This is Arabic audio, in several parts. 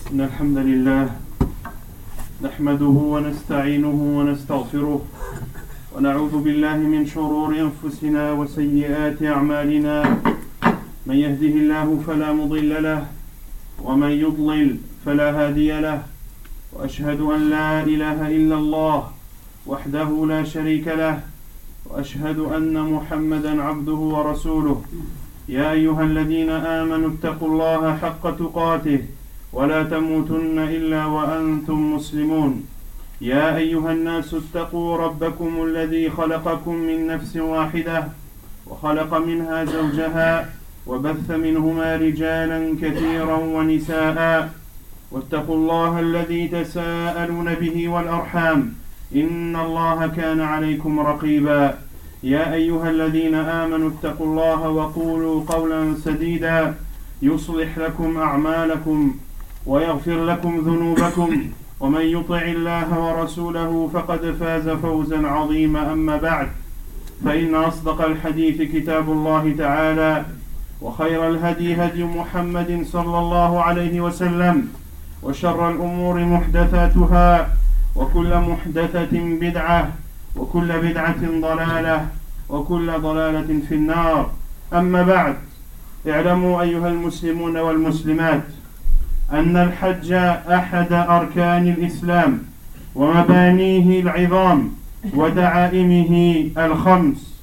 إن الحمد لله نحمده ونستعينه ونستغفره ونعوذ بالله من شرور أنفسنا وسيئات أعمالنا من يهده الله فلا مضل له ومن يضلل فلا هادي له وأشهد أن لا إله إلا الله وحده لا شريك له وأشهد أن محمدا عبده ورسوله يا أيها الذين آمنوا اتقوا الله حق تقاته ولا تموتن إلا وأنتم مسلمون يا أيها الناس اتقوا ربكم الذي خلقكم من نفس واحدة وخلق منها زوجها وبث منهما رجالا كثيرا ونساء واتقوا الله الذي تساءلون به والأرحام إن الله كان عليكم رقيبا يا أيها الذين آمنوا اتقوا الله وقولوا قولا سديدا يصلح لكم أعمالكم ويغفر لكم ذنوبكم ومن يطع الله ورسوله فقد فاز فوزا عظيما أما بعد فإن أصدق الحديث كتاب الله تعالى وخير الهدي هدي محمد صلى الله عليه وسلم وشر الأمور محدثاتها وكل محدثة بدعة وكل بدعة ضلالة وكل ضلالة في النار أما بعد اعلموا أيها المسلمون والمسلمات أن الحج أحد أركان الإسلام ومبانيه العظام ودعائمه الخمس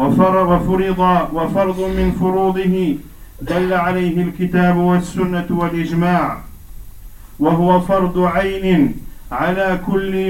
وفرض من فروضه دل عليه الكتاب والسنة والإجماع وهو فرض عين على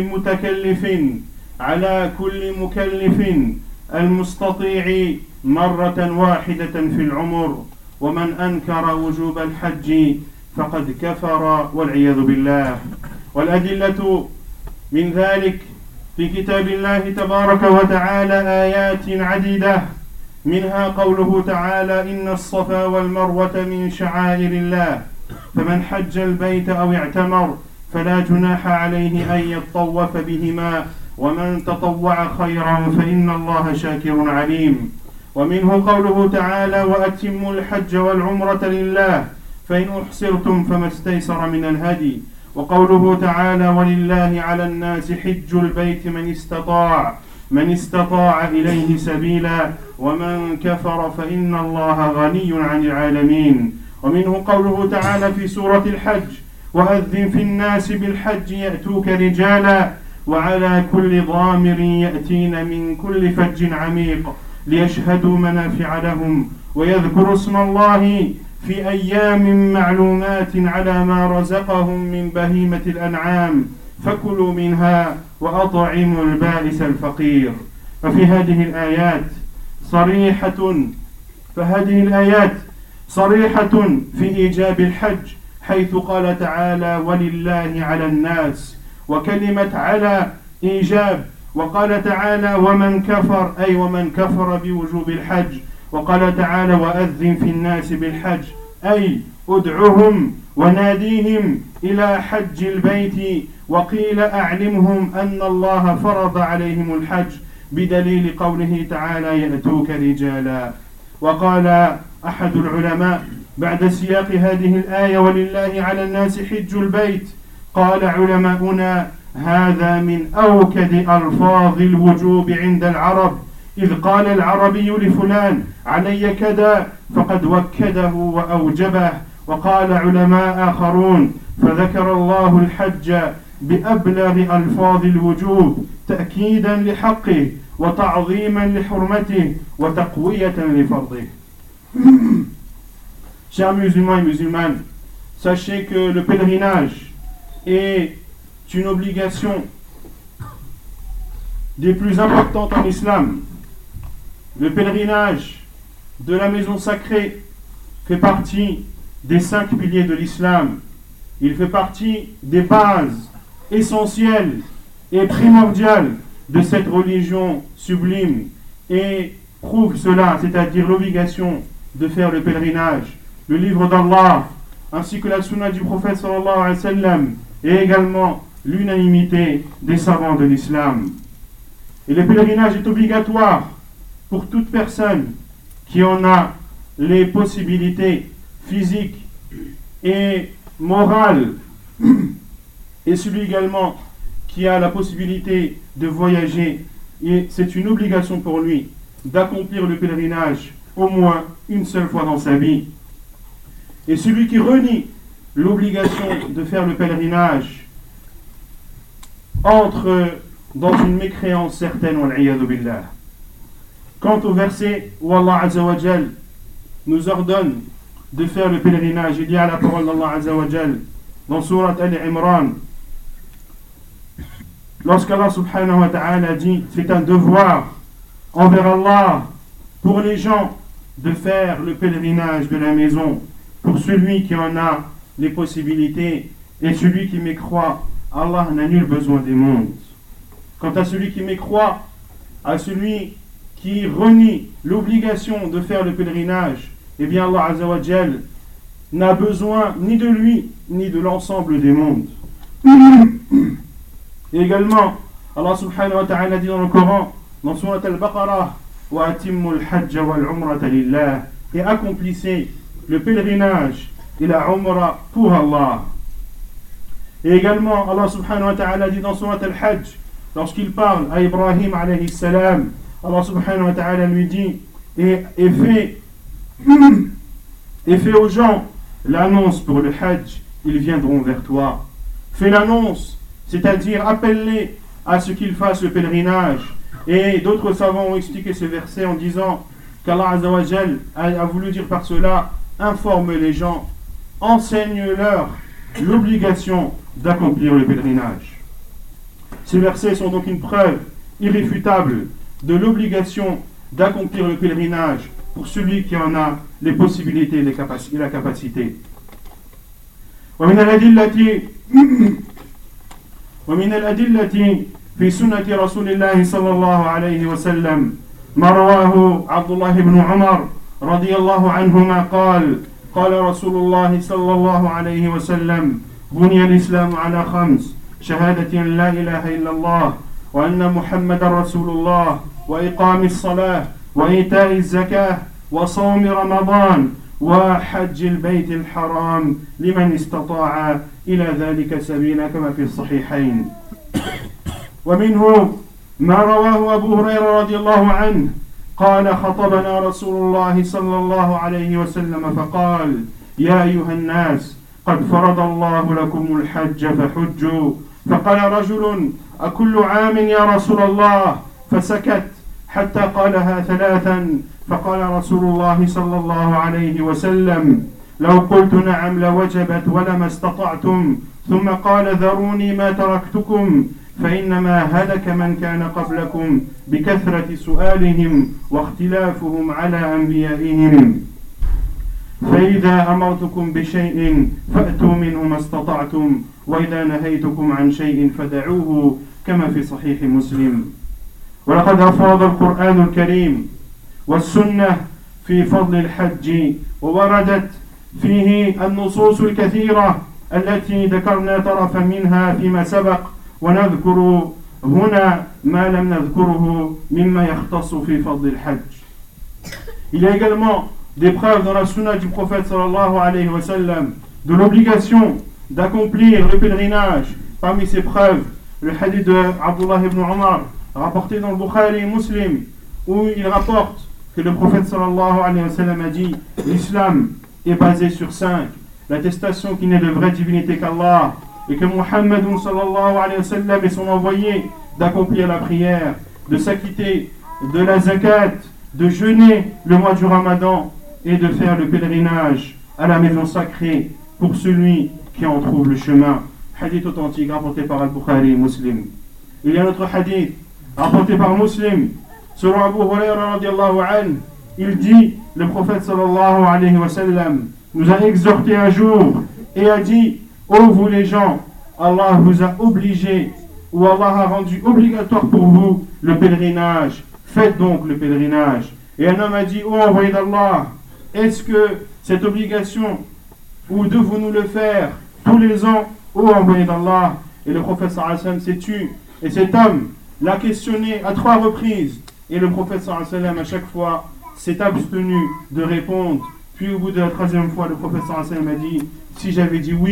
كل مكلف المستطيع مرة واحدة في العمر ومن أنكر وجوب الحج فقد كفر والعياذ بالله والأدلة من ذلك في كتاب الله تبارك وتعالى آيات عديدة منها قوله تعالى إن الصفا والمروة من شعائر الله فمن حج البيت أو اعتمر فلا جناح عليه أن يطوف بهما ومن تطوع خيرا فإن الله شاكر عليم ومنه قوله تعالى وأتموا الحج والعمرة لله فإن أحصرتم فما استيسر من الهدي وقوله تعالى ولله على الناس حج البيت من استطاع إليه سبيلا ومن كفر فإن الله غني عن العالمين ومنه قوله تعالى في سورة الحج وأذن في الناس بالحج يأتوك رجالا وعلى كل ضامر يأتين من كل فج عميق ليشهدوا منافع لهم ويذكروا اسم الله في أيام معلومات على ما رزقهم من بهيمة الأنعام فكلوا منها وأطعموا البائس الفقير فهذه الآيات صريحة في إيجاب الحج حيث قال تعالى ولله على الناس وكلمة على إيجاب وقال تعالى ومن كفر أي ومن كفر بوجوب الحج وقال تعالى وأذن في الناس بالحج أي ادعهم وناديهم إلى حج البيت وقيل أعلمهم أن الله فرض عليهم الحج بدليل قوله تعالى يأتوك رجالا وقال أحد العلماء بعد سياق هذه الآية ولله على الناس حج البيت قال علماؤنا هذا من أوكد ألفاظ الوجوب عند العرب إذ قال العربي لفلان علي كذا فقد وكده وأوجبه وقال علماء آخرون فذكر الله الحج بأبلغ ألفاظ الوجوب تأكيدا لحقه وتعظيما لحرمته وتقوية لفرضه. Chers musulmans et musulmanes, sachez que le pèlerinage est une obligation des plus importantes en islam. Le pèlerinage de la maison sacrée fait partie des 5 piliers de l'islam. Il fait partie des bases essentielles et primordiales de cette religion sublime et prouve cela, c'est-à-dire l'obligation de faire le pèlerinage. Le livre d'Allah ainsi que la sunna du prophète sallallahu alayhi wa sallam et également l'unanimité des savants de l'islam. Et le pèlerinage est obligatoire pour toute personne qui en a les possibilités physiques et morales Et celui également qui a la possibilité de voyager, et c'est une obligation pour lui d'accomplir le pèlerinage au moins une seule fois dans sa vie. Et celui qui renie l'obligation de faire le pèlerinage entre dans une mécréance certaine, wal-'iyadhu billah. Quant au verset où Allah Azza wa Jal nous ordonne de faire le pèlerinage, il y a la parole d'Allah Azza wa Jal dans Surat Al-Imran, lorsqu'Allah subhanahu wa ta'ala dit c'est un devoir envers Allah pour les gens de faire le pèlerinage de la maison, pour celui qui en a les possibilités, et celui qui mécroit, Allah n'a nul besoin des mondes. Quant à celui qui mécroit, à celui qui renie l'obligation de faire le pèlerinage, eh bien Allah Azza wa Jal n'a besoin ni de lui ni de l'ensemble des mondes. Et également, Allah subhanahu wa ta'ala dit dans le Coran, dans Surat Al-Baqarah, wa atimmul hajj wal umrata lillah, et accomplissez le pèlerinage et la umrah pour Allah. Et également, Allah subhanahu wa ta'ala dit dans Surat Al-Hajj, lorsqu'il parle à Ibrahim alayhi salam, Allah subhanahu wa ta'ala lui dit et fait aux gens l'annonce pour le Hajj, ils viendront vers toi. Fais l'annonce, c'est-à-dire appelle-les à ce qu'ils fassent le pèlerinage. Et d'autres savants ont expliqué ce verset en disant qu'Allah Azza wa Jal a voulu dire par cela, informe les gens, enseigne-leur l'obligation d'accomplir le pèlerinage. Ces versets sont donc une preuve irréfutable de l'obligation d'accomplir le pèlerinage pour celui qui en a les possibilités et la capacité. ومن الأدلة في سنة رسول الله صلى الله عليه وسلم ما رواه عبد الله بن عمر رضي الله عنهما قال قال رسول الله صلى الله عليه وسلم بني الإسلام على خمس شهادة لا إله إلا الله وأن محمد رسول الله وإقام الصلاة وإيتاء الزكاة وصوم رمضان وحج البيت الحرام لمن استطاع إلى ذلك سبيلا كما في الصحيحين. ومنه ما رواه أبو هريرة رضي الله عنه قال خطبنا رسول الله صلى الله عليه وسلم فقال يا أيها الناس قد فرض الله لكم الحج فحجوا فقال رجل أكل عام يا رسول الله فسكت حتى قالها ثلاثا فقال رسول الله صلى الله عليه وسلم لو قلت نعم لوجبت ولما استطعتم ثم قال ذروني ما تركتكم فإنما هلك من كان قبلكم بكثرة سؤالهم واختلافهم على أنبيائهم فإذا أمرتكم بشيء فأتوا منه ما استطعتم وإذا نهيتكم عن شيء فدعوه كما في صحيح مسلم. ولقد أفاض القرآن الكريم والسنة في فضل الحج ووردت فيه النصوص الكثيرة التي ذكرنا طرفا منها فيما سبق ونذكر هنا ما لم نذكره مما يختص في فضل الحج. Il y a également des preuves dans la sunna du prophète sallallahu alayhi wa sallam de l'obligation d'accomplir le pèlerinage. Parmi ces preuves, le hadith de Abdullah ibn Umar rapporté dans le Bukhari et Muslim, où il rapporte que le prophète sallallahu alayhi wa sallam a dit l'islam est basé sur 5, l'attestation qu'il n'est de vraie divinité qu'Allah et que Muhammad sallallahu alayhi wa sallam est son envoyé, d'accomplir la prière, de s'acquitter de la zakat, de jeûner le mois du Ramadan et de faire le pèlerinage à la maison sacrée pour celui qui en trouve le chemin. Hadith authentique rapporté par Al-Bukhari et Muslim. Il y a un autre hadith rapporté par Muslim selon Abu Huraira radiallahu anhu. Il dit, le prophète sallallahu alayhi wa sallam nous a exhorté un jour et a dit: ô vous les gens, Allah vous a obligé, ou Allah a rendu obligatoire pour vous le pèlerinage, faites donc le pèlerinage. Et un homme a dit: ô envoyé d'Allah, est-ce que cette obligation, ou devons-nous le faire tous les ans, ô envoyé d'Allah? Et le prophète sallallahu alayhi wa sallam s'est tu, et cet homme l'a questionné à 3 reprises, et le prophète sallallahu alayhi wa sallam à chaque fois s'est abstenu de répondre. Puis au bout de la 3e fois, le prophète sallallahu alayhi wa sallam a dit: si j'avais dit oui,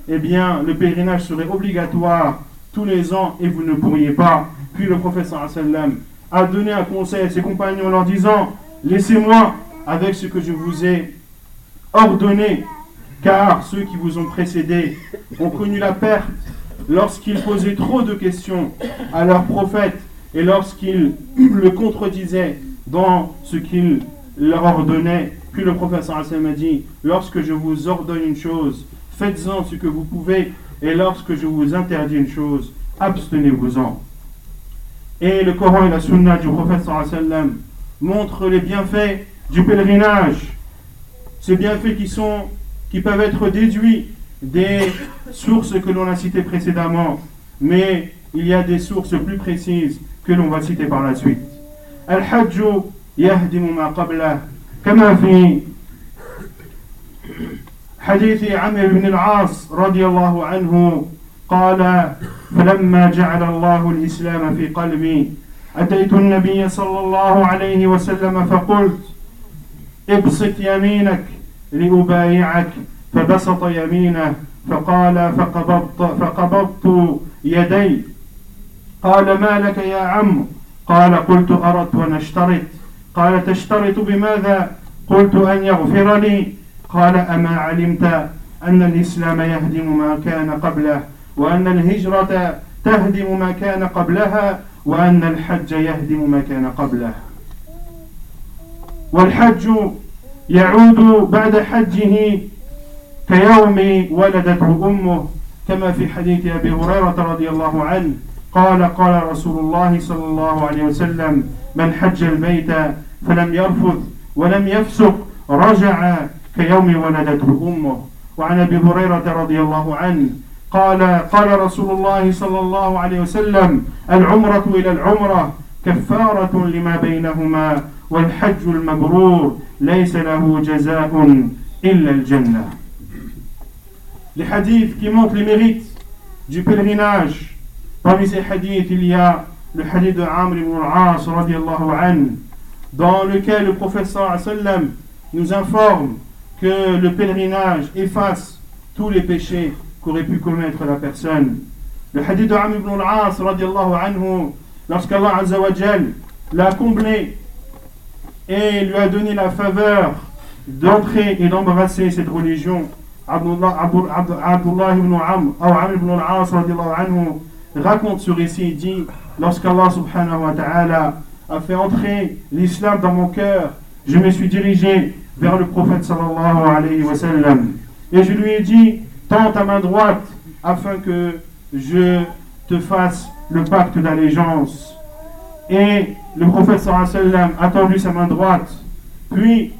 eh bien, le pèlerinage serait obligatoire tous les ans et vous ne pourriez pas. Puis le prophète sallallahu alayhi wa sallam a donné un conseil à ses compagnons en leur disant: laissez-moi avec ce que je vous ai ordonné, car ceux qui vous ont précédés ont connu la perte lorsqu'ils posaient trop de questions à leur prophète et lorsqu'ils le contredisaient dans ce qu'il leur ordonnait. Puis le prophète sallallahu alayhi wa sallam a dit: lorsque je vous ordonne une chose, faites-en ce que vous pouvez, et lorsque je vous interdis une chose, abstenez-vous-en. Et le Coran et la Sunna du prophète sallallahu alayhi wa sallam montrent les bienfaits du pèlerinage. Ces bienfaits qui peuvent être déduits des sources que l'on a citées précédemment, mais il y a des sources plus précises que l'on va citer par la suite. Al-Hajj yahdimu ma qablah, kama fi حديث عمرو بن العاص رضي الله عنه قال: فلما جعل الله الإسلام في قلبي أتيت النبي صلى الله عليه وسلم فقلت: ابسط يمينك لأبايعك، فبسط يمينه فقال: فقبضت يدي. قال: ما لك يا عم؟ قال: قلت: أردت أن أشترط. قال: تشترط بماذا؟ قلت: أن يغفر لي. قال: أما علمت أن الإسلام يهدم ما كان قبله، وأن الهجرة تهدم ما كان قبلها، وأن الحج يهدم ما كان قبله. والحج يعود بعد حجه كيوم ولدته أمه، كما في حديث أبي هريرة رضي الله عنه قال: قال رسول الله صلى الله عليه وسلم: من حج البيت فلم يرفث ولم يفسق رجع كيوم ولدته أمه. وعن أبي هريرة رضي الله عنه قال: قال رسول الله صلى الله عليه وسلم: العمرة إلى العمرة كفارة لما بينهما، والحج المبرور ليس له جزاء إلا الجنة. Les hadiths qui montrent les mérites du pèlerinage. Parmi ces hadiths, il y a le hadith de Amr ibn al-As radiyallahu anhu, dans lequel le prophète sallallahu alayhi wa sallam nous informe que le pèlerinage efface tous les péchés qu'aurait pu commettre la personne. Le hadith de Amr ibn al-As radiyallahu anhu, lorsqu'Allah azza wa jal l'a comblé et lui a donné la faveur d'entrer et d'embrasser cette religion, Abdullah ibn Amr ibn al-As radiyallahu anhu raconte ce récit et dit: lorsqu'Allah subhanahu wa ta'ala a fait entrer l'islam dans mon cœur, je me suis dirigé vers le prophète sallallahu alayhi wa sallam et je lui ai dit: tends ta main droite afin que je te fasse le pacte d'allégeance. Et le prophète sallallahu alayhi wa sallam a tendu sa main droite, puis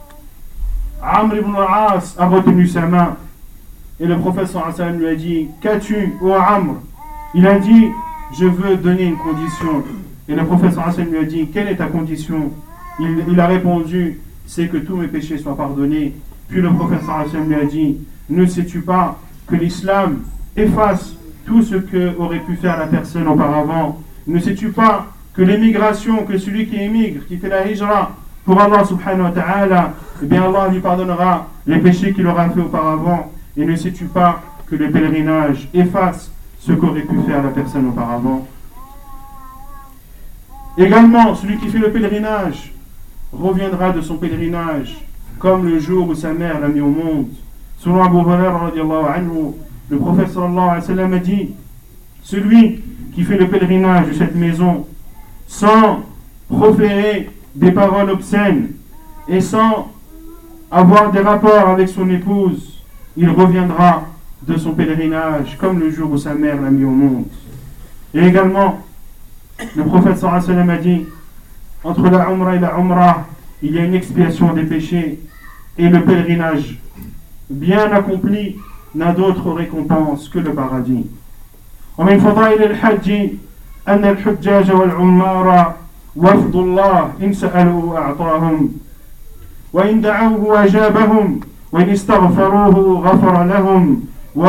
Amr ibn al-As a retenu sa main et le prophète sallallahu alayhi wa sallam lui a dit: qu'as-tu, ô Amr? Il a dit: je veux donner une condition. Et le prophète sallallahu alayhi wa sallam lui a dit: quelle est ta condition? Il a répondu: c'est que tous mes péchés soient pardonnés. Puis le prophète sallallahu alayhi wa sallam lui a dit: ne sais-tu pas que l'islam efface tout ce que aurait pu faire la personne auparavant? Ne sais-tu pas que l'émigration, que celui qui émigre, qui fait la hijra pour Allah subhanahu wa ta'ala, eh bien Allah lui pardonnera les péchés qu'il aura fait auparavant? Et ne sais-tu pas que le pèlerinage efface ce qu'aurait pu faire la personne auparavant? Également, celui qui fait le pèlerinage reviendra de son pèlerinage comme le jour où sa mère l'a mis au monde. Selon Abu Hurairah radiyallahu anhu, le prophète sallallahu alayhi wa sallam a dit: celui qui fait le pèlerinage de cette maison sans proférer des paroles obscènes et sans avoir des rapports avec son épouse, il reviendra de son pèlerinage comme le jour où sa mère l'a mis au monde. Et également, le prophète sallallahu alayhi wa sallam a dit: entre la Umrah et la Umrah, il y a une expiation des péchés, et le pèlerinage bien accompli n'a d'autre récompense que le paradis. ومن فضائل الحج أن الحجاج والعمار وفد الله إن سألوا أعطاهم وإن دعوه أجابهم وإن استغفروه غفر لهم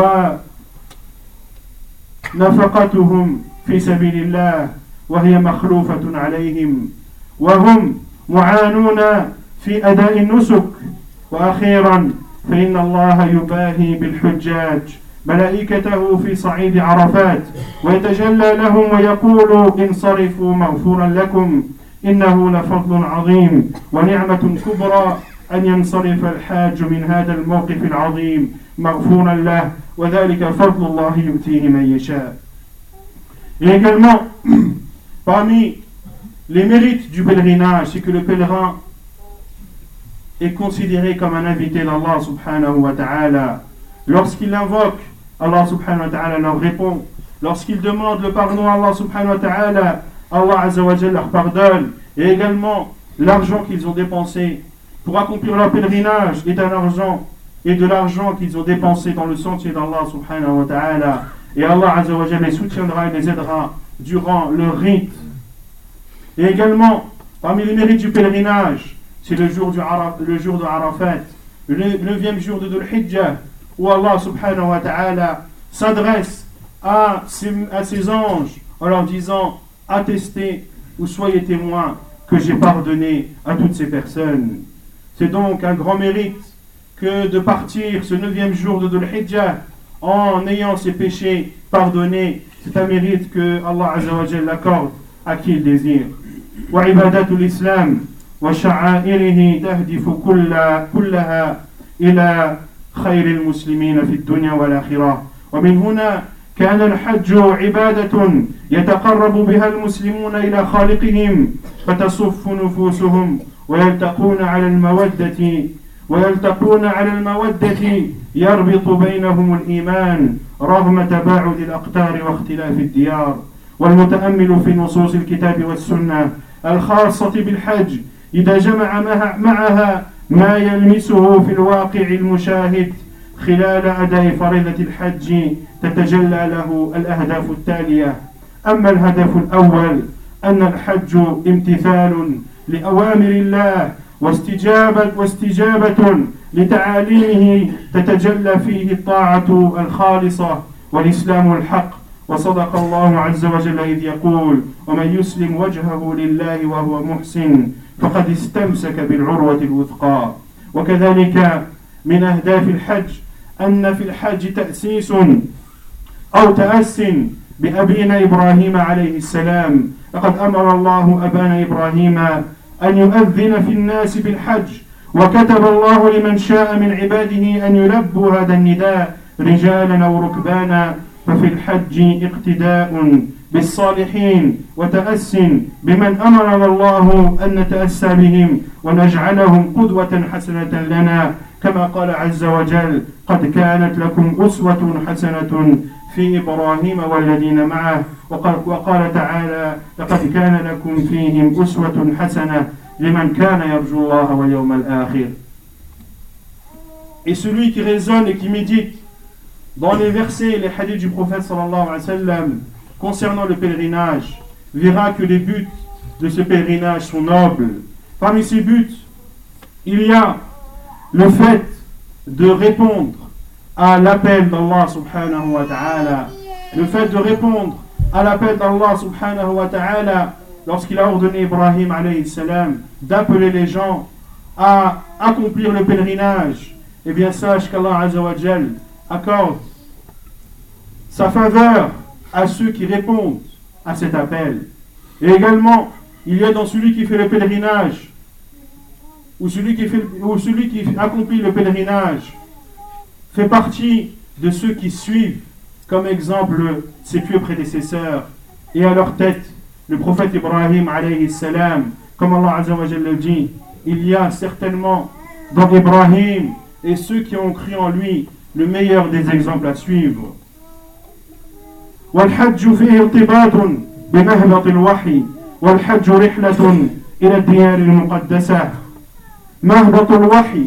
ونفقتهم في سبيل الله وهي مخلوفة عليهم وهم معانون في أداء النسك. وأخيرا فإن الله يباهي بالحجاج ملائكته في صعيد عرفات ويتجلى لهم ويقول انصرفوا مغفورا لكم إنه لفضل عظيم ونعمة كبرى أن ينصرف الحاج من هذا الموقف العظيم مغفورا له وذلك فضل الله يؤتيه من يشاء. Et également, parmi les mérites du pèlerinage, c'est que le pèlerin est considéré comme un invité d'Allah subhanahu wa ta'ala. Lorsqu'il invoque, Allah subhanahu wa ta'ala leur répond. Lorsqu'il demande le pardon à Allah subhanahu wa ta'ala, Allah azza wa jalla leur pardonne. Et également, l'argent qu'ils ont dépensé pour accomplir leur pèlerinage est un argent et de l'argent qu'ils ont dépensé dans le sentier d'Allah subhanahu wa ta'ala. Et Allah azza wa jalla les soutiendra et les aidera durant leur rite. Et également, parmi les mérites du pèlerinage, c'est le jour de Arafat, le 9e jour de Dhul Hijjah, où Allah subhanahu wa ta'ala s'adresse à ses anges en leur disant « Attestez ou soyez témoins que j'ai pardonné à toutes ces personnes ». C'est donc un grand mérite que de partir ce 9e jour de Dhul Hijjah en ayant ses péchés pardonnés. C'est un mérite que Allah azza wa jalla accorde à qui il désire. وعبادات الإسلام وشعائره تهدف كلها إلى خير المسلمين في الدنيا والآخرة ومن هنا كان الحج عبادة يتقرب بها المسلمون إلى خالقهم فتصف نفوسهم ويلتقون على المودة يربط بينهم الإيمان رغم تباعد الأقطار واختلاف الديار. والمتأمل في نصوص الكتاب والسنة الخاصة بالحج إذا جمع معها ما يلمسه في الواقع المشاهد خلال أداء فريضة الحج تتجلى له الأهداف التالية. أما الهدف الأول أن الحج امتثال لأوامر الله واستجابة لتعاليمه تتجلى فيه الطاعة الخالصة والإسلام الحق. وصدق الله عز وجل إذ يقول ومن يسلم وجهه لله وهو محسن فقد استمسك بالعروة الوثقى. وكذلك من أهداف الحج أن في الحج تأسيس أو تأس بأبينا إبراهيم عليه السلام. لقد أمر الله أبانا إبراهيم أن يؤذن في الناس بالحج وكتب الله لمن شاء من عباده أن يلبوا هذا النداء رجالا أو ركبانا. ففي الحج اقتداء بالصالحين وتأس بمن أمرنا الله أن نتأسى بهم ونجعلهم قدوة حسنة لنا كما قال عز وجل قد كانت لكم أسوة حسنة في إبراهيم والذين معه وقال تعالى لقد كان لكم فيهم أسوة حسنة لمن كان يرجو الله واليوم الآخر. Et celui qui raisonne et qui médite dans les versets, les hadiths du prophète sallallahu alayhi wa sallam concernant le pèlerinage, verra que les buts de ce pèlerinage sont nobles. Parmi ces buts, il y a le fait de répondre à l'appel d'Allah subhanahu wa ta'ala. Le fait de répondre à l'appel d'Allah subhanahu wa ta'ala lorsqu'il a ordonné Ibrahim alayhi salam d'appeler les gens à accomplir le pèlerinage. Eh bien sache qu'Allah azza wa jal accorde sa faveur à ceux qui répondent à cet appel. Et également, il y a dans celui qui fait le pèlerinage ou celui qui accomplit le pèlerinage fait partie de ceux qui suivent comme exemple ses pieux prédécesseurs et à leur tête le prophète Ibrahim alayhi salam. Comme Allah azza wa jalla dit, il y a certainement dans Ibrahim et ceux qui ont cru en lui le meilleur des exemples à suivre. والحج فيه ارتباط بمهبط الوحي والحج رحلة إلى الديار المقدسة. مهبط الوحي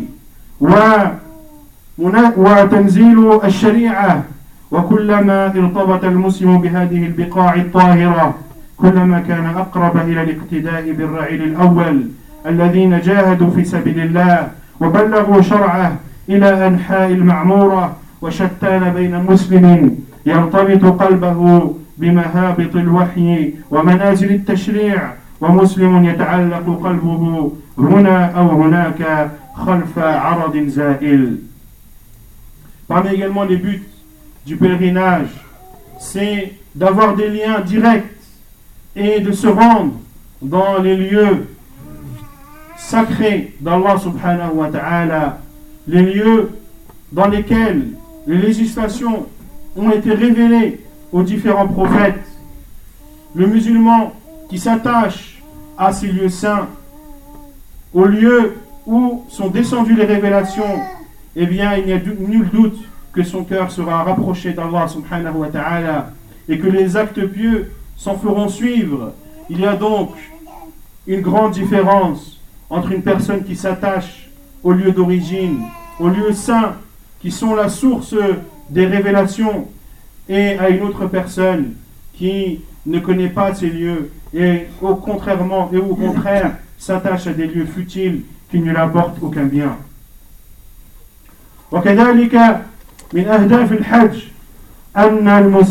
وتنزيل الشريعة وكلما ارتبط المسلم بهذه البقاع الطاهرة كلما كان أقرب إلى الاقتداء بالرعيل الأول الذين جاهدوا في سبيل الله وبلغوا شرعه إلى أنحاء المعمورة وشتان بين مسلم يرتبط قلبه بمهابط الوحي ومنازل التشريع ومسلم يتعلق قلبه هنا أو هناك خلف عرض زائل. Parmi également les buts du pèlerinage, c'est d'avoir des liens directs et de se rendre dans les lieux sacrés d'Allah subhanahu wa ta'ala, les lieux dans lesquels les législations ont été révélées aux différents prophètes. Le musulman qui s'attache à ces lieux saints, aux lieux où sont descendues les révélations, eh bien il n'y a nul doute que son cœur sera rapproché d'Allah subhanahu wa ta'ala et que les actes pieux s'en feront suivre. Il y a donc une grande différence entre une personne qui s'attache aux lieux d'origine, aux lieux saints qui sont la source des révélations, et à une autre personne qui ne connaît pas ces lieux et au contraire s'attache à des lieux futiles qui ne lui apportent aucun bien. وكذلك من أهداف الحج أن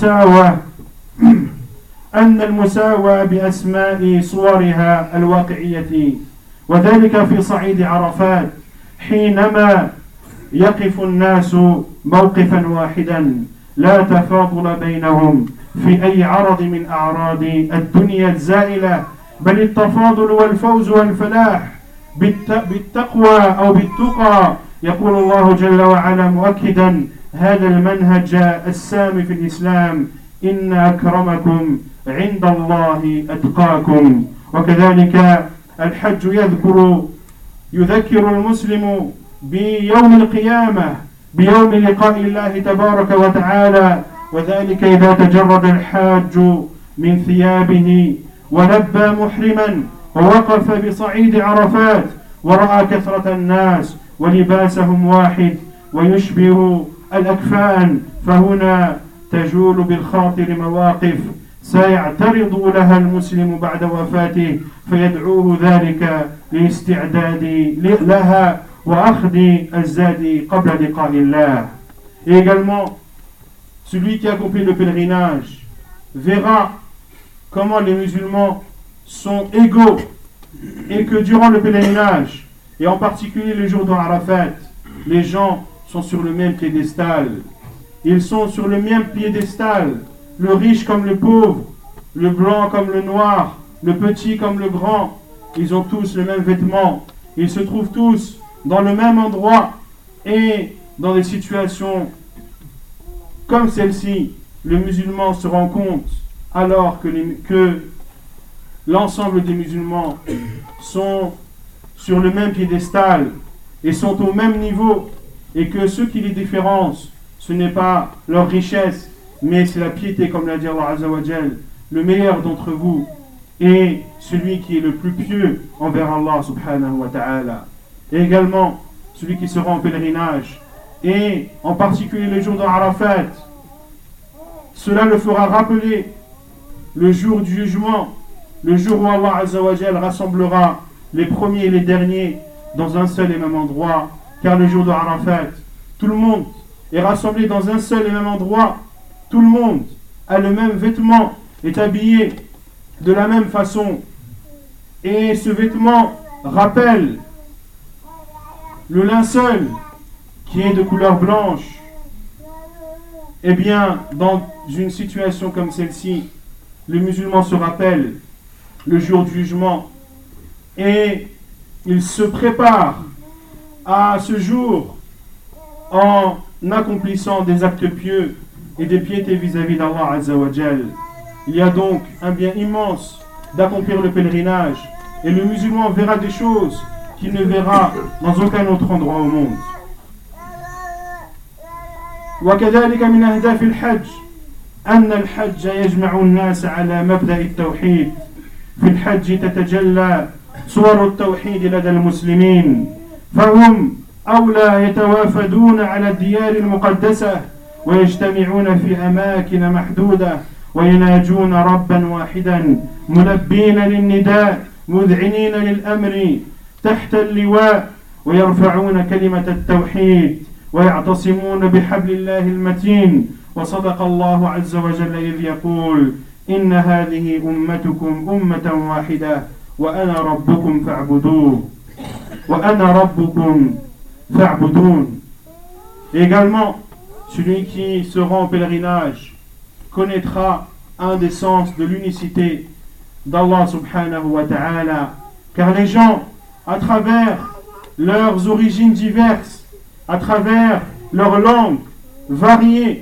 المساواة بأسماء صورها الواقعية، وذلك في صعيد عرفات حينما يقف الناس موقفا واحدا لا تفاضل بينهم في أي عرض من أعراض الدنيا الزائلة، بل التفاضل والفوز والفلاح بالتقوى أو بالتقى. يقول الله جل وعلا مؤكدا هذا المنهج السامي في الإسلام: إن أكرمكم عند الله أتقاكم. وكذلك الحج يذكر المسلم بيوم القيامة، بيوم لقاء الله تبارك وتعالى، وذلك إذا تجرد الحاج من ثيابه ولبى محرما ووقف بصعيد عرفات ورأى كثرة الناس ولباسهم واحد ويشبه الأكفان، فهنا تجول بالخاطر مواقف سيعترض لها المسلم بعد وفاته، فيدعوه ذلك للاستعداد لها وأخذ الزاد قبل لقاء الله. Et également, celui qui accomplit le pèlerinage verra comment les musulmans sont égaux et que durant le pèlerinage, et en particulier le jour de Arafat, les gens sont sur le même piédestal. Ils sont sur le même piédestal, le riche comme le pauvre, le blanc comme le noir, le petit comme le grand. Ils ont tous le même vêtement. Ils se trouvent tous dans le même endroit et dans des situations comme celle-ci. Le musulman se rend compte alors que l'ensemble des musulmans sont sur le même piédestal et sont au même niveau, et que ce qui les différencie, ce n'est pas leur richesse, mais c'est la piété, comme l'a dit Allah Azza wa Jal. Le meilleur d'entre vous est celui qui est le plus pieux envers Allah subhanahu wa ta'ala. Et également celui qui se rend en pèlerinage, et en particulier le jour de Arafat, cela le fera rappeler le jour du jugement, le jour où Allah Azza wa Jal rassemblera les premiers et les derniers dans un seul et même endroit. Car le jour de Arafat, tout le monde est rassemblé dans un seul et même endroit. Tout le monde a le même vêtement, est habillé de la même façon. Et ce vêtement rappelle le linceul qui est de couleur blanche. Eh bien, dans une situation comme celle-ci, le musulman se rappelle le jour du jugement et il se prépare à ce jour en accomplissant des actes pieux et des piétés vis-à-vis d'Allah Azza wa Jal. Il y a donc un bien immense d'accomplir le pèlerinage, et le musulman verra des choses qu'il ne verra dans aucun autre endroit au monde. وكذلك من أهداف الحج أن الحج يجمع الناس على مبدأ التوحيد. في الحج تتجلى صور التوحيد لدى المسلمين، فهم أولى يتوافدون على الديار المقدسة ويجتمعون في أماكن محدودة ويناجون ربا واحدا ملبين للنداء مذعنين للأمر تحت اللواء، ويرفعون كلمة التوحيد ويعتصمون بحبل الله المتين. وصدق الله عز وجل إذ يقول: إن هذه أمتكم أمة واحدة وأنا ربكم فاعبدوه وأنا ربكم فاعبدون. Également, celui qui se rend au pèlerinage connaîtra un des sens de l'unicité d'Allah subhanahu wa ta'ala, car les gens, à travers leurs origines diverses, à travers leurs langues variées,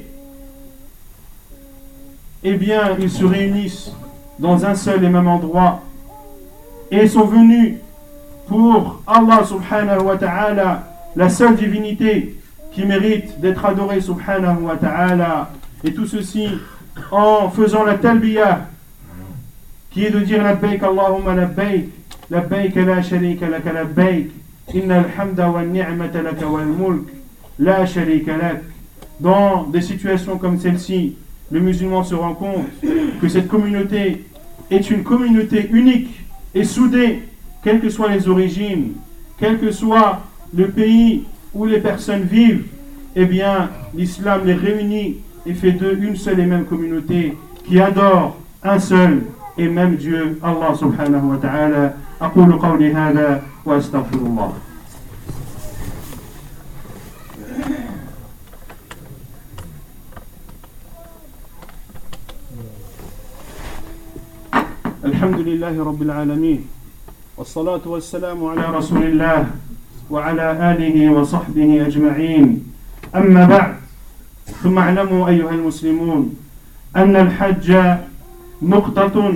eh bien, ils se réunissent dans un seul et même endroit et sont venus pour Allah subhanahu wa ta'ala, la seule divinité qui mérite d'être adorée subhanahu wa ta'ala, et tout ceci en faisant la talbiyah, qui est de dire labbaik Allahumma labbaik, labbaik la sharika laka labbaik, innal hamda wa ni'mata laka wal mulk, la sharika lak. Dans des situations comme celle-ci, le musulman se rend compte que cette communauté est une communauté unique et soudée, quelles que soient les origines, quel que soit le pays où les personnes vivent. Eh bien, l'islam les réunit et fait d'eux une seule et même communauté qui adore un seul et même Dieu, Allah subhanahu wa ta'ala. أقول قولي هذا وأستغفر الله. الحمد لله رب العالمين والصلاة والسلام على رسول الله وعلى آله وصحبه أجمعين. أما بعد، ثم اعلموا أيها المسلمون أن الحج نقطة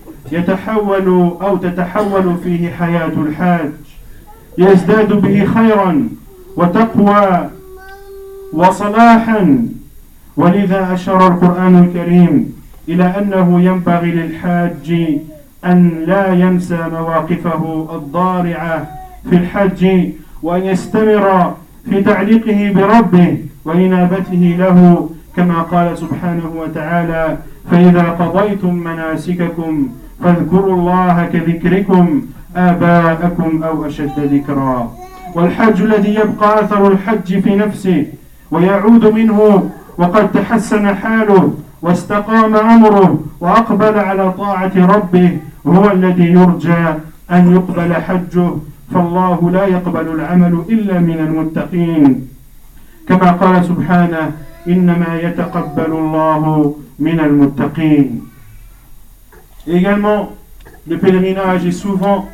تتحول فيه حياة الحاج، يزداد به خيرا وتقوى وصلاحا، ولذا أشار القرآن الكريم إلى أنه ينبغي للحاج أن لا ينسى مواقفه الضارعة في الحج، وأن يستمر في تعليقه بربه وإنابته له، كما قال سبحانه وتعالى: فإذا قضيتم مناسككم فاذكروا الله كذكركم آباءكم أو أشد ذكرا. والحج الذي يبقى أثر الحج في نفسه ويعود منه وقد تحسن حاله واستقام أمره وأقبل على طاعة ربه هو الذي يرجى أن يقبل حجه، فالله لا يقبل العمل إلا من المتقين، كما قال سبحانه: إنما يتقبل الله من المتقين. Également, le pèlerinage est souvent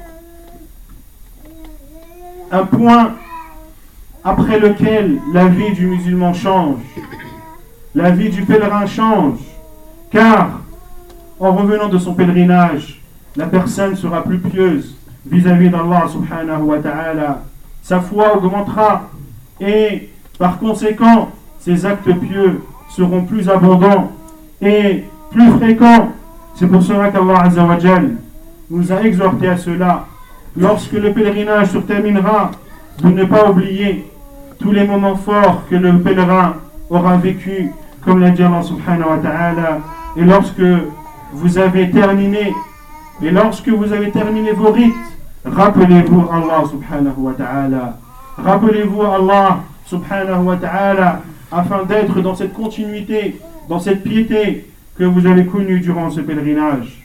un point après lequel la vie du musulman change, la vie du pèlerin change, car en revenant de son pèlerinage, la personne sera plus pieuse vis-à-vis d'Allah subhanahu wa ta'ala, sa foi augmentera et par conséquent ses actes pieux seront plus abondants et plus fréquents. C'est pour cela qu'Allah Azza wa Jal nous a exhorté à cela, lorsque le pèlerinage se terminera, de ne pas oublier tous les moments forts que le pèlerin aura vécu, comme l'a dit Allah subhanahu wa ta'ala. Et lorsque vous avez terminé vos rites, rappelez-vous Allah subhanahu wa ta'ala. Rappelez-vous Allah subhanahu wa ta'ala, afin d'être dans cette continuité, dans cette piété que vous avez connue durant ce pèlerinage.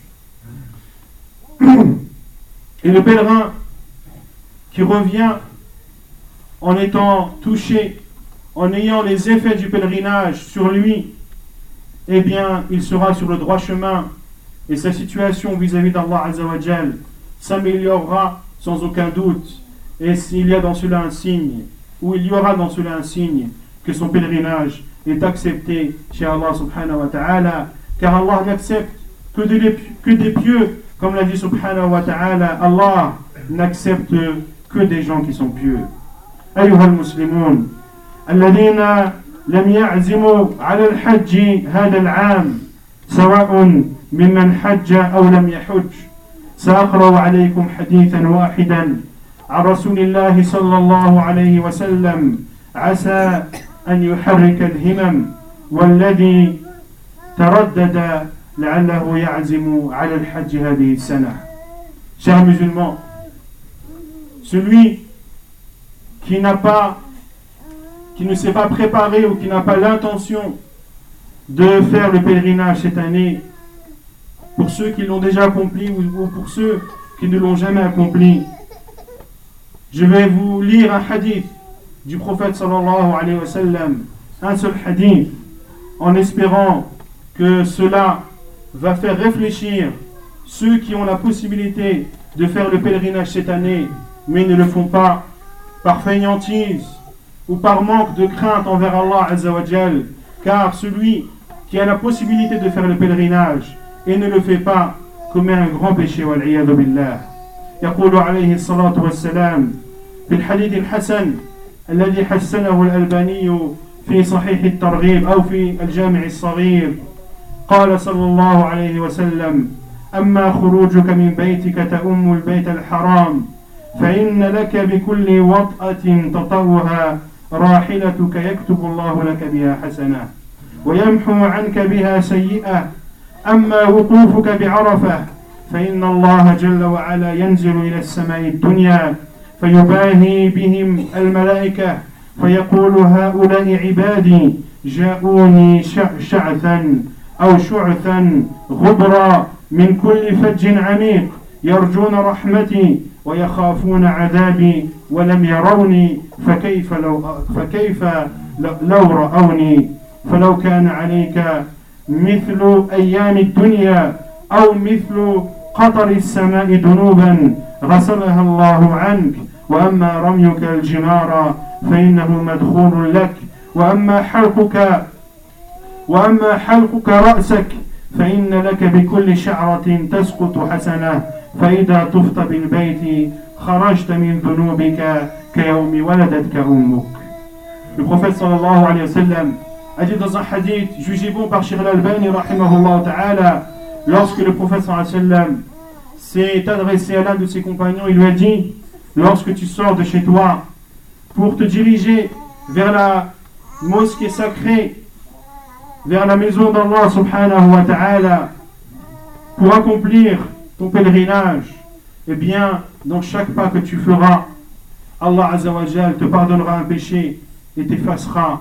Et le pèlerin qui revient en étant touché, en ayant les effets du pèlerinage sur lui, eh bien, il sera sur le droit chemin et sa situation vis-à-vis d'Allah Azza wa Jal s'améliorera sans aucun doute. Et s'il y a dans cela un signe, ou il y aura dans cela un signe que son pèlerinage est accepté chez Allah subhanahu wa ta'ala, car Allah n'accepte que des pieux, comme l'a dit subhanahu wa ta'ala. Allah n'accepte que des gens qui sont pieux. أيها المسلمون الذين لم يعزموا على الحج هذا العام، سواء ممن حج أو لم يحج، سأقرأ عليكم حديثا واحدا عن رسول الله صلى الله عليه وسلم عسى أن يحرك الهمم، والذي تردد لعله يعزم على الحج هذه السنة. Chers musulmans, celui qui ne s'est pas préparé ou qui n'a pas l'intention de faire le pèlerinage cette année, pour ceux qui l'ont déjà accompli ou pour ceux qui ne l'ont jamais accompli, je vais vous lire un hadith du prophète sallallahu alayhi wa sallam, un seul hadith en espérant que cela va faire réfléchir ceux qui ont la possibilité de faire le pèlerinage cette année mais ne le font pas par fainéantise ou par manque de crainte envers Allah Azza wa Jal, car celui qui a la possibilité de faire le pèlerinage et ne le fait pas commet un grand péché والعياذ بالله. يقول عليه الصلاة والسلام في الحديث الحسن الذي حسنه الألباني في صحيح الترغيب أو في الجامع الصغير قال صلى الله عليه وسلم أما خروجك من بيتك تؤم البيت الحرام فإن لك بكل وطأة تطوها راحلتك يكتب الله لك بها حسنة ويمحو عنك بها سيئة أما وقوفك بعرفة فإن الله جل وعلا ينزل إلى السماء الدنيا فيباهي بهم الملائكة فيقول هؤلاء عبادي جاءوني شعثا أو شعثا غبرا من كل فج عميق يرجون رحمتي ويخافون عذابي ولم يروني فكيف لو رأوني فلو كان عليك مثل أيام الدنيا أو مثل قطر السماء ذنوبا غسلها الله عنك وأما رميك الجمار فإنه مدخول لك وأما حلقك رأسك فإن لك بكل شعرة تسقط حسنة فإذا طفت بالبيت خرجت من ذنوبك كيوم ولدتك أمك. Le prophète sallallahu alayhi wa sallam a dit dans un hadith jugé bon par Cheikh Al-Albani rahimahullah ta'ala, lorsque le prophète sallallahu alayhi wa sallam s'est adressé à l'un de ses compagnons, il lui a dit: lorsque tu sors de chez toi pour te diriger vers la mosquée sacrée, vers la maison d'Allah subhanahu wa ta'ala, pour accomplir ton pèlerinage, eh bien, dans chaque pas que tu feras, Allah Azza wa Jal te pardonnera un péché et t'effacera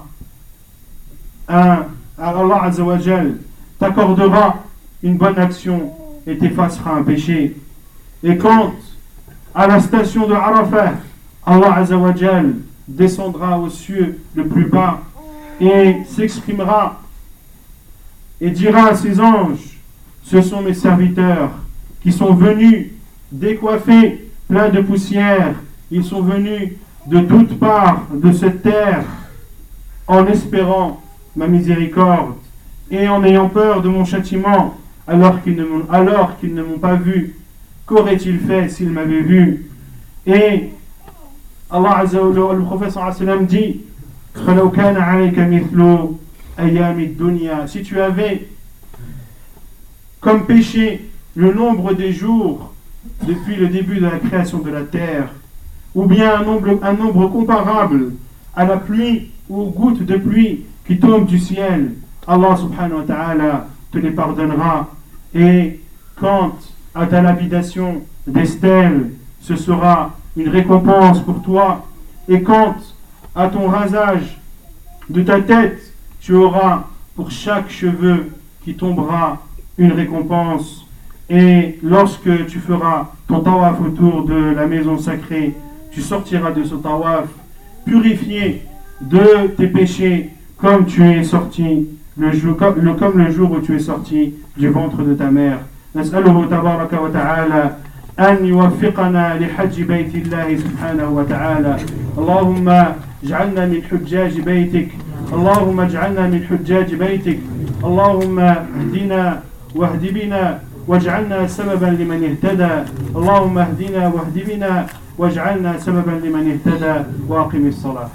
Allah Azza wa Jal t'accordera une bonne action et t'effacera un péché. Et quant à la station de Arafah, Allah Azza wa Jal descendra aux cieux le plus bas et s'exprimera et dira à ses anges: ce sont mes serviteurs qui sont venus décoiffés, pleins de poussière. Ils sont venus de toutes parts de cette terre en espérant ma miséricorde et en ayant peur de mon châtiment, alors qu'ils ne m'ont pas vu. Qu'auraient-ils fait s'ils m'avaient vu? Et Allah Azza wa Jalla, le prophète sallallahu alayhi wa sallam dit: فَلَوْ كَانَ عَلَيْكَ مِثْلُ أَيَّامِ الدُّنْيَا, si tu avais comme péché le nombre des jours depuis le début de la création de la terre, ou bien un nombre comparable à la pluie ou aux gouttes de pluie qui tombent du ciel, Allah subhanahu wa ta'ala te les pardonnera. Et quant à ta lapidation des stèles, ce sera une récompense pour toi. Et quant à ton rasage de ta tête, tu auras pour chaque cheveu qui tombera une récompense. Et lorsque tu feras ton tawaf autour de la maison sacrée, tu sortiras de ce tawaf purifié de tes péchés comme tu es sorti comme le jour où tu es sorti du ventre de ta mère. نسأله تبارك وتعالى أن يوفقنا لحج بيت الله سبحانه وتعالى. اللهم اجعلنا من حجاج بيتك، اللهم اجعلنا من حجاج بيتك، اللهم اهدنا واهد بنا واجعلنا سببا لمن اهتدى، اللهم اهدنا واهد بنا واجعلنا سببا لمن اهتدى. واقم الصلاة.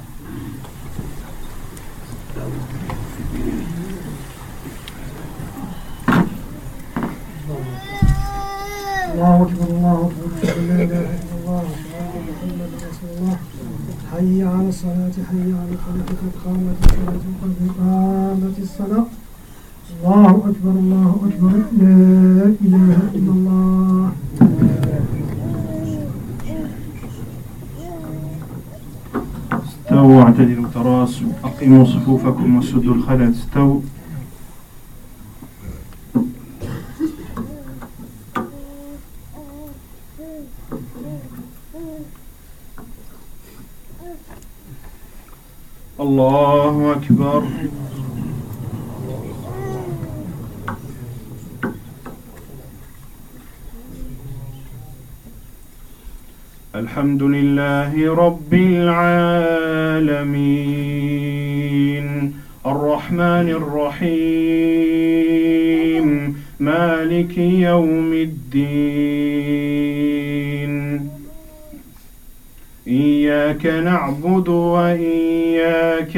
الله أكبر الله أكبر لا إله إلا الله محمد رسول الله. حي على الصلاة حي على الفلاح قد قامت الصلاة قد قامت الصلاة. الله أكبر الله أكبر لا إله إلا الله. استووا اعتدلوا تراصوا أقيموا صفوفكم وسدوا الخلل. استووا. الله الله أكبر. الحمد لله رب العالمين الرحمن الرحيم مالك يوم الدين إياك نعبد وإياك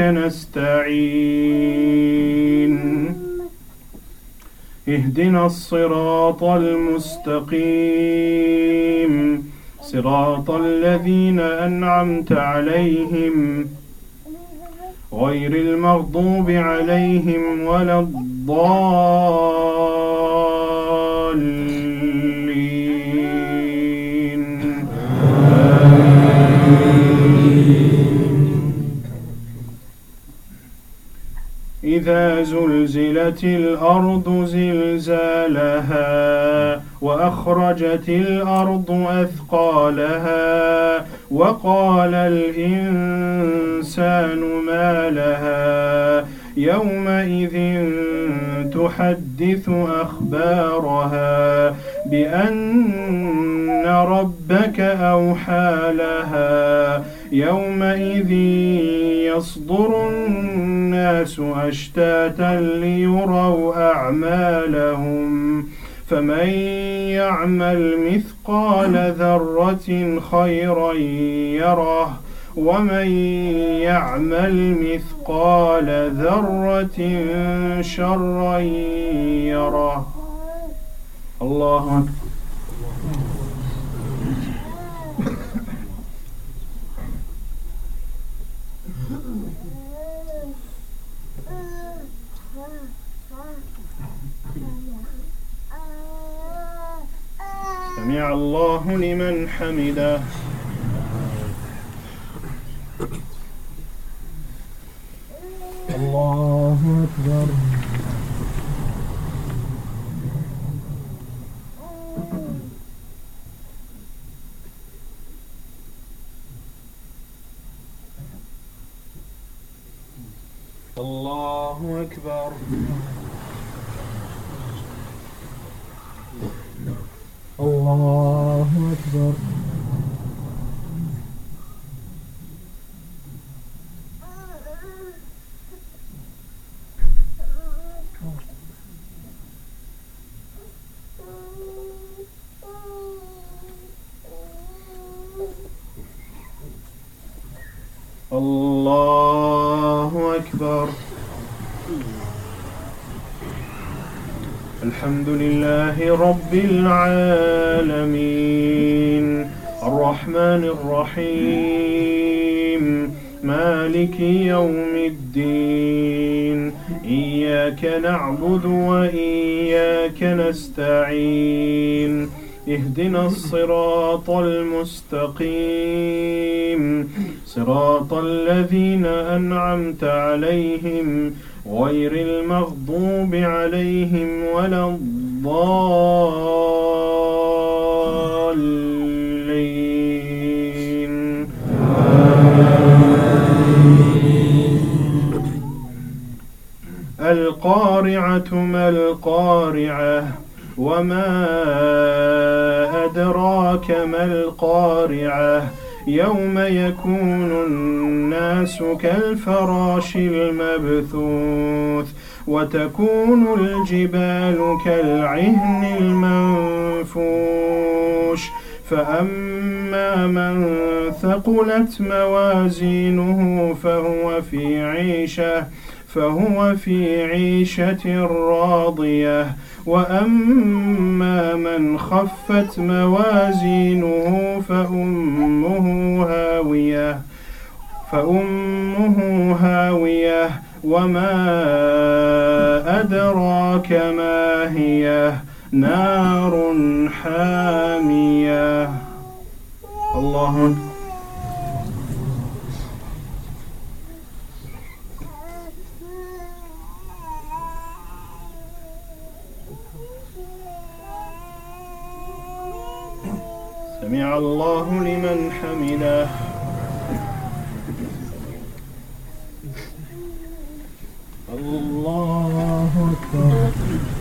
نستعين اهدنا الصراط المستقيم صراط الذين أنعمت عليهم غير المغضوب عليهم ولا الضالين. إذا زلزلت الأرض زلزالها وأخرجت الأرض أثقالها وقال الإنسان ما لها يومئذ تحدث أخبارها بأن ربك أوحى لها يومئذ يصدر الناس أشتاتا ليروا أعمالهم فمن يعمل مثقال ذرة خيرا يره ومن يعمل مثقال ذرة شرا يره. الله أكبر. سمع الله لمن حمده. الله أكبر. الله أكبر. الله أكبر. الله أكبر. الحمد لله رب العالمين الرحمن الرحيم مالك يوم الدين إياك نعبد وإياك نستعين اهدنا الصراط المستقيم صراط الذين أنعمت عليهم غير المغضوب عليهم ولا الضالين. القارعة ما القارعة وما أدراك ما القارعة يوم يكون الناس كالفراش المبثوث وتكون الجبال كالعهن المنفوش فأما من ثقلت موازينه فهو في عيشة راضية وأما من خفت موازينه فأمه هاوية وما أدراك ما هي نار حامية. الله أكبر. سمع الله لمن حمده. الله أكبر